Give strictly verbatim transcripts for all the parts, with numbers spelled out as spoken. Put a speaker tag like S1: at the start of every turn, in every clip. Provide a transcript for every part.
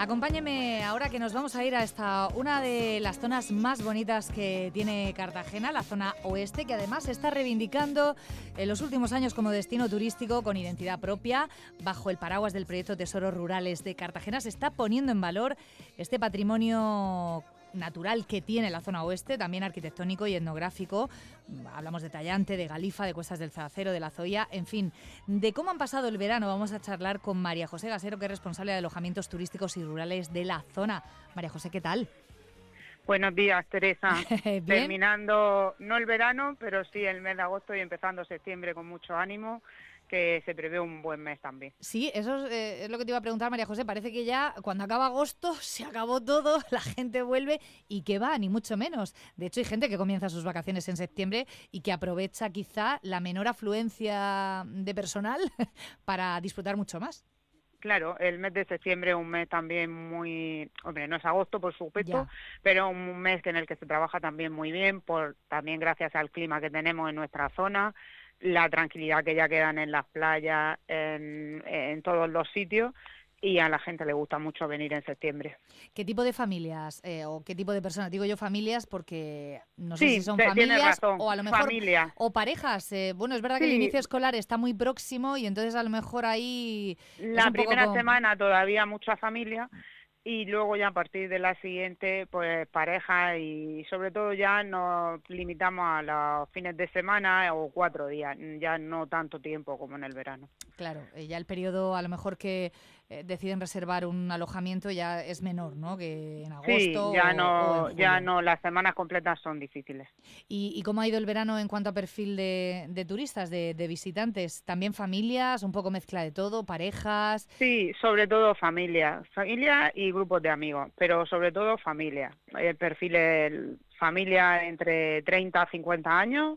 S1: Acompáñeme ahora que nos vamos a ir a esta una de las zonas más bonitas que tiene Cartagena, la zona oeste, que además se está reivindicando en los últimos años como destino turístico con identidad propia. Bajo el paraguas del proyecto Tesoros Rurales de Cartagena se está poniendo en valor este patrimonio natural que tiene la zona oeste, también arquitectónico y etnográfico. Hablamos de Tallante, de Galifa, de Cuestas del Zaracero, de La Zoía, en fin, de cómo han pasado el verano. Vamos a charlar con María José Gasero, que es responsable de alojamientos turísticos y rurales de la zona. María José, ¿qué tal?
S2: Buenos días, Teresa. Terminando, no el verano, pero sí el mes de agosto y empezando septiembre con mucho ánimo, que se prevé un buen mes también.
S1: Sí, eso es, eh, es lo que te iba a preguntar, María José. Parece que ya cuando acaba agosto se acabó todo, la gente vuelve y que va, ni mucho menos. De hecho, hay gente que comienza sus vacaciones en septiembre y que aprovecha quizá la menor afluencia de personal para disfrutar mucho más.
S2: Claro, el mes de septiembre es un mes también muy, hombre, no es agosto por supuesto,
S1: Ya.
S2: pero un mes en el que se trabaja también muy bien, por también gracias al clima que tenemos en nuestra zona, la tranquilidad que ya quedan en las playas, en, en todos los sitios, y a la gente le gusta mucho venir en septiembre.
S1: ¿Qué tipo de familias eh, o qué tipo de personas? Digo yo familias porque no sé si
S2: Sí,
S1: son
S2: te- tienes
S1: familias
S2: razón,
S1: o a lo mejor
S2: familia.
S1: o parejas. Eh, bueno, es verdad que el
S2: Sí,
S1: inicio escolar está muy próximo y entonces a lo mejor ahí es
S2: la
S1: un poco
S2: primera
S1: como...
S2: semana todavía mucha familia, y luego ya a partir de la siguiente, pues pareja, y sobre todo ya nos limitamos a los fines de semana o cuatro días, ya no tanto tiempo como en el verano.
S1: Claro, eh, ya el periodo a lo mejor que eh, deciden reservar un alojamiento ya es menor, ¿no? Que en
S2: Sí,
S1: agosto
S2: ya
S1: o, o en
S2: no, ya
S1: julio.
S2: no, las semanas completas son difíciles.
S1: ¿Y, y cómo ha ido el verano en cuanto a perfil de, de turistas, de, de visitantes? ¿También familias, un poco mezcla de todo, parejas?
S2: Sí, sobre todo familia, familia y grupos de amigos, pero sobre todo familia. El perfil es familia entre treinta a cincuenta años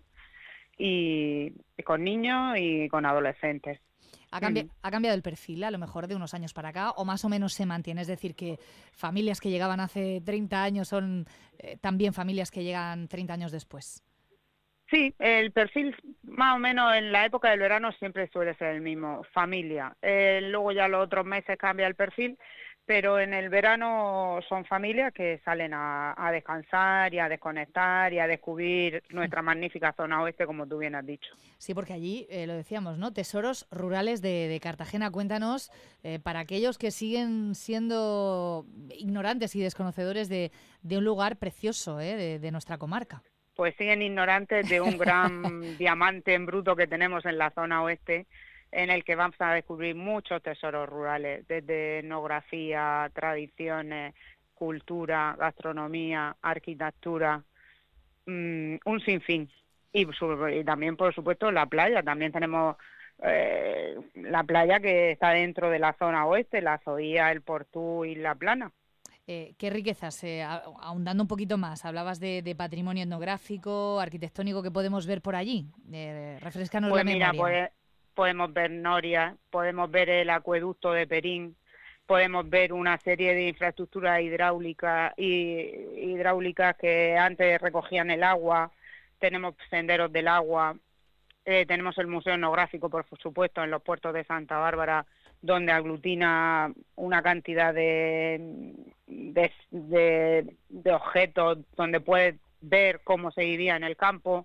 S2: y, y con niños y con adolescentes.
S1: ¿Ha, cambi-
S2: Ujú.
S1: ha cambiado el perfil a lo mejor de unos años para acá o más o menos se mantiene? Es decir, que familias que llegaban hace treinta años son eh, también familias que llegan treinta años después.
S2: Sí, el perfil más o menos en la época del verano siempre suele ser el mismo, familia. Eh, luego ya los otros meses cambia el perfil, pero en el verano son familias que salen a, a descansar y a desconectar y a descubrir nuestra magnífica zona oeste, como tú bien has dicho.
S1: Sí, porque allí, eh, lo decíamos, ¿no? Tesoros rurales de, de Cartagena. Cuéntanos, eh, para aquellos que siguen siendo ignorantes y desconocedores de, de un lugar precioso, ¿eh? de, de nuestra comarca.
S2: Pues siguen ignorantes de un gran diamante en bruto que tenemos en la zona oeste, en el que vamos a descubrir muchos tesoros rurales, desde etnografía, tradiciones, cultura, gastronomía, arquitectura, mmm, un sinfín. Y, y también, por supuesto, la playa. También tenemos eh, la playa que está dentro de la zona oeste, la Zoía, el Portú y la Plana.
S1: Eh, ¿Qué riquezas? Eh, a- ahondando un poquito más, hablabas de, de patrimonio etnográfico, arquitectónico que podemos ver por allí. Eh, refrescanos la
S2: Pues mira,
S1: memoria.
S2: pues, podemos ver Noria, podemos ver el acueducto de Perín, podemos ver una serie de infraestructuras hidráulicas y hidráulicas que antes recogían el agua, tenemos senderos del agua, eh, tenemos el Museo Etnográfico, por supuesto, en los puertos de Santa Bárbara, donde aglutina una cantidad de, de, de, de objetos, donde puedes ver cómo se vivía en el campo.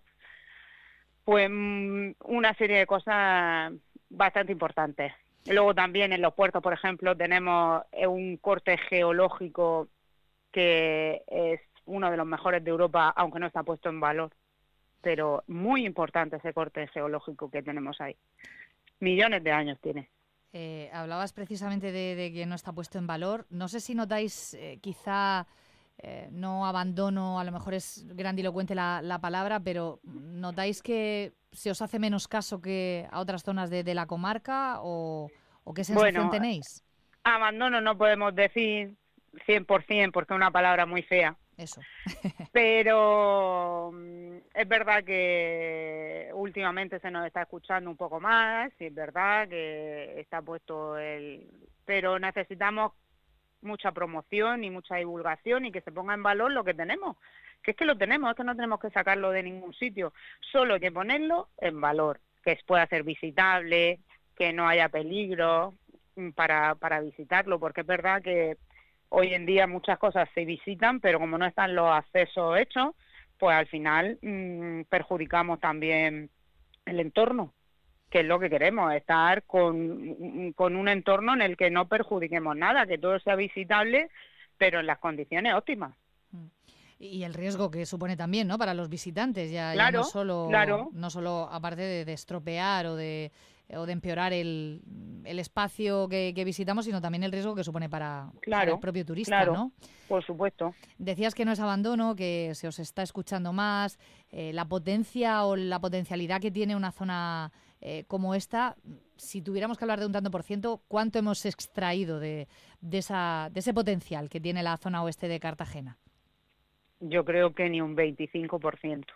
S2: Pues una serie de cosas bastante importantes. Luego también en los puertos, por ejemplo, tenemos un corte geológico que es uno de los mejores de Europa, aunque no está puesto en valor, pero muy importante ese corte geológico que tenemos ahí. Millones de años tiene.
S1: Eh, hablabas precisamente de, de que no está puesto en valor. No sé si notáis eh, quizá, eh, no abandono, a lo mejor es grandilocuente la, la palabra, pero ¿notáis que se os hace menos caso que a otras zonas de, de la comarca o, o qué sensación
S2: Bueno,
S1: tenéis?
S2: abandono no podemos decir cien por ciento porque es una palabra muy fea,
S1: Eso.
S2: pero mm, es verdad que últimamente se nos está escuchando un poco más, y es verdad que está puesto el... pero necesitamos mucha promoción y mucha divulgación y que se ponga en valor lo que tenemos, que es que lo tenemos, es que no tenemos que sacarlo de ningún sitio, solo hay que ponerlo en valor, que pueda ser visitable, que no haya peligro mm, para, para visitarlo, porque es verdad que Hoy en día muchas cosas se visitan, pero como no están los accesos hechos, pues al final mmm, perjudicamos también el entorno, que es lo que queremos, estar con, con un entorno en el que no perjudiquemos nada, que todo sea visitable, pero en las condiciones óptimas.
S1: Y el riesgo que supone también, ¿no?, para los visitantes, ya,
S2: Claro,
S1: ya no solo,
S2: claro.
S1: no solo aparte de, de estropear o de, o de empeorar el, el espacio que, que visitamos, sino también el riesgo que supone para,
S2: Claro,
S1: para el propio turista,
S2: claro,
S1: ¿no?
S2: Por supuesto.
S1: Decías que no es abandono, que se os está escuchando más, eh, la potencia o la potencialidad que tiene una zona eh, como esta. Si tuviéramos que hablar de un tanto por ciento, ¿cuánto hemos extraído de, de, esa, de ese potencial que tiene la zona oeste de Cartagena?
S2: Yo creo que ni un veinticinco por ciento.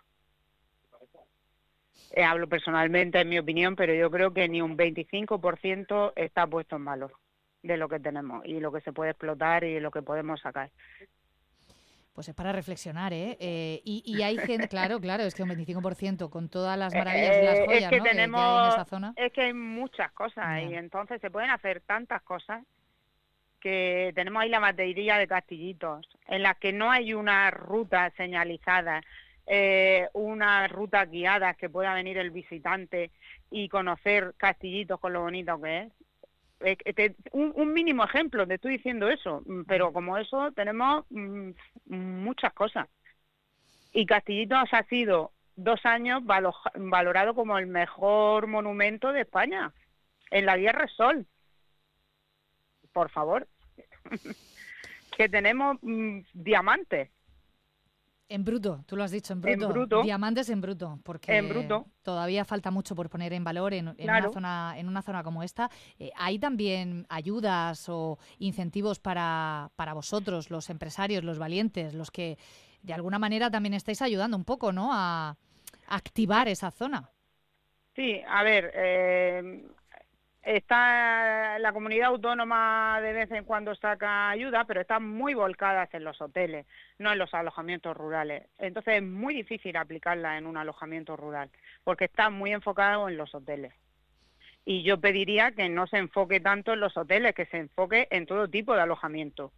S2: Eh, hablo personalmente, en mi opinión, pero yo creo que ni un veinticinco por ciento está puesto en valor de lo que tenemos y lo que se puede explotar y lo que podemos sacar.
S1: Pues es para reflexionar, ¿eh? eh y, y hay gente, claro, claro, es que un veinticinco por ciento con todas las maravillas y las
S2: Eh,
S1: joyas,
S2: es que
S1: ¿no?,
S2: tenemos,
S1: que, que hay en esa zona.
S2: Es que hay muchas cosas
S1: Yeah.
S2: y entonces se pueden hacer tantas cosas, que tenemos ahí la batería de Castillitos, en las que no hay una ruta señalizada, eh, una ruta guiada que pueda venir el visitante y conocer Castillitos con lo bonito que es. Eh, te, un, un mínimo ejemplo, te estoy diciendo eso, pero como eso tenemos mm, muchas cosas. Y Castillitos ha sido dos años valo, valorado como el mejor monumento de España, en la Guía Repsol. Por favor, que tenemos mmm, diamantes.
S1: En bruto, tú lo has dicho, en bruto.
S2: En bruto.
S1: Diamantes en bruto, porque
S2: en bruto.
S1: todavía falta mucho por poner en valor en, en,
S2: claro.
S1: una, zona, en una zona como esta. Eh, ¿Hay también ayudas o incentivos para, para vosotros, los empresarios, los valientes, los que de alguna manera también estáis ayudando un poco, ¿no?, a, a activar esa zona?
S2: Sí, a ver... Eh... Está la comunidad autónoma de vez en cuando saca ayuda, pero están muy volcadas en los hoteles, no en los alojamientos rurales. Entonces es muy difícil aplicarla en un alojamiento rural, porque está muy enfocado en los hoteles. Y yo pediría que no se enfoque tanto en los hoteles, que se enfoque en todo tipo de alojamiento.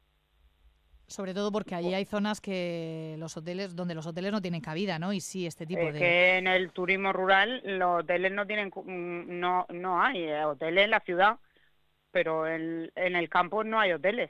S1: Sobre todo porque allí hay zonas que los hoteles, donde los hoteles no tienen cabida, ¿no? Y sí, este tipo
S2: es
S1: de...
S2: que en el turismo rural los hoteles no tienen, no, no hay hoteles en la ciudad, pero en, en el campo no hay hoteles.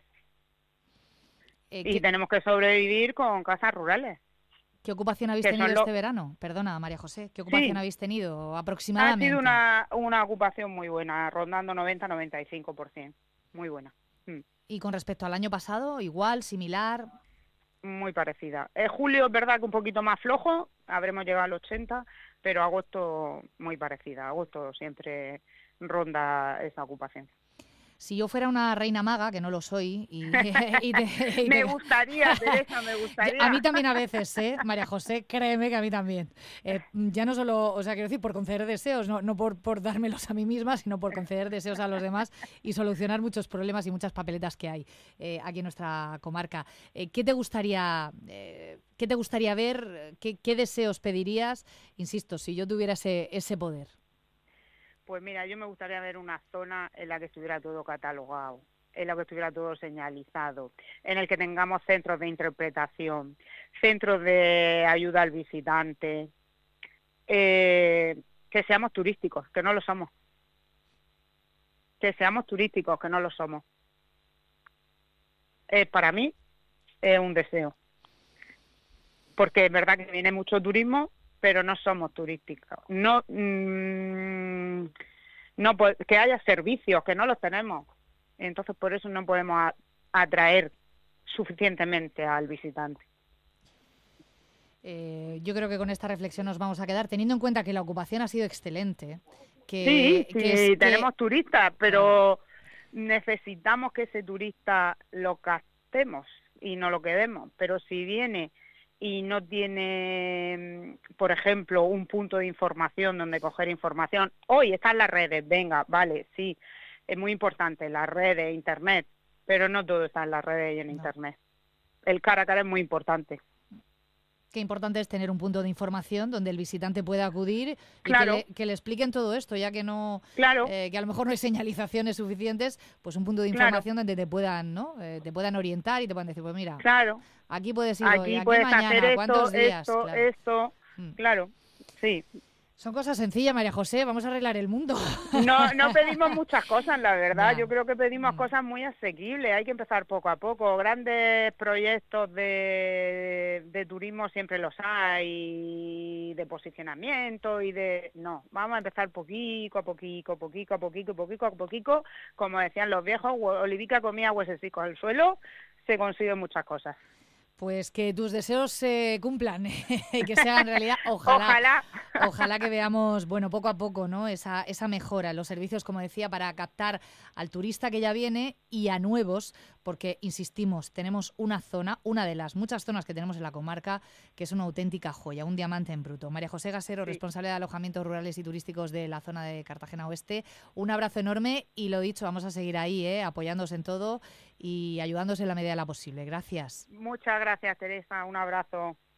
S2: Eh, y ¿qué... tenemos que sobrevivir con casas rurales.
S1: ¿Qué ocupación habéis tenido este lo... verano? Perdona, María José, ¿qué ocupación sí. habéis tenido aproximadamente?
S2: Ha sido una, una ocupación muy buena, rondando noventa a noventa y cinco por ciento. Muy buena. Mm.
S1: ¿Y con respecto al año pasado, igual, similar?
S2: Muy parecida. Eh, julio es verdad que un poquito más flojo, habremos llegado al ochenta, pero agosto muy parecida. Agosto siempre ronda esa ocupación.
S1: Si yo fuera una reina maga, que no lo soy, y, y
S2: te, y me te... gustaría, Teresa, me gustaría.
S1: A mí también a veces, ¿eh? María José, créeme que a mí también. Eh, ya no solo, o sea, quiero decir, por conceder deseos, no, no por, por dármelos a mí misma, sino por conceder deseos a los demás y solucionar muchos problemas y muchas papeletas que hay eh, aquí en nuestra comarca. Eh, ¿Qué te gustaría, eh, qué te gustaría ver? ¿Qué, qué deseos pedirías? Insisto, si yo tuviera ese, ese poder.
S2: Pues mira, yo me gustaría ver una zona en la que estuviera todo catalogado, en la que estuviera todo señalizado, en el que tengamos centros de interpretación, centros de ayuda al visitante, eh, que seamos turísticos, que no lo somos. Que seamos turísticos, que no lo somos. Eh, para mí es un deseo. Porque es verdad que viene mucho turismo, pero no somos turísticos. No, mmm, no que haya servicios, que no los tenemos. Entonces, por eso no podemos a, atraer suficientemente al visitante.
S1: Eh, yo creo que con esta reflexión nos vamos a quedar, teniendo en cuenta que la ocupación ha sido excelente. Que,
S2: sí, sí,
S1: que es,
S2: tenemos
S1: que...
S2: turistas, pero necesitamos que ese turista lo captemos y no lo quedemos. Pero si viene y no tiene, por ejemplo, un punto de información donde coger información, hoy están las redes, venga, vale, sí, es muy importante, las redes, internet, pero no todo está en las redes y en no. internet. El cara a cara es muy importante.
S1: Qué importante es tener un punto de información donde el visitante pueda acudir
S2: Claro.
S1: y que le, que le expliquen todo esto, ya que no,
S2: Claro.
S1: eh, que a lo mejor no hay señalizaciones suficientes, pues un punto de
S2: Claro.
S1: información donde te puedan, ¿no? Eh, te puedan orientar y te puedan decir, pues mira,
S2: Claro.
S1: aquí puedes ir hoy,
S2: Aquí
S1: aquí
S2: puedes
S1: mañana,
S2: hacer esto,
S1: ¿cuántos días?
S2: esto,
S1: Claro.
S2: esto.
S1: Mm.
S2: Claro, sí.
S1: Son cosas sencillas, María José, vamos a arreglar el mundo.
S2: No, no pedimos muchas cosas, la verdad.
S1: Ya.
S2: Yo creo que pedimos
S1: Mm.
S2: cosas muy asequibles. Hay que empezar poco a poco. Grandes proyectos de, de turismo siempre los hay, de posicionamiento y de... No, vamos a empezar poquito a poquito, poquito a poquito, poquito a poquito. Como decían los viejos, Olivica comía huesecicos al suelo, se consiguen muchas cosas.
S1: Pues que tus deseos se cumplan y que se hagan realidad. Ojalá,
S2: Ojalá.
S1: ojalá que veamos, bueno, poco a poco, ¿no? Esa, esa mejora en los servicios, como decía, para captar al turista que ya viene y a nuevos, porque, insistimos, tenemos una zona, una de las muchas zonas que tenemos en la comarca, que es una auténtica joya, un diamante en bruto. María José Gasero,
S2: Sí.
S1: responsable de alojamientos rurales y turísticos de la zona de Cartagena Oeste, un abrazo enorme y lo dicho, vamos a seguir ahí, ¿eh? Apoyándose en todo y ayudándose en la medida de la posible. Gracias.
S2: Muchas gracias, Teresa. Un abrazo.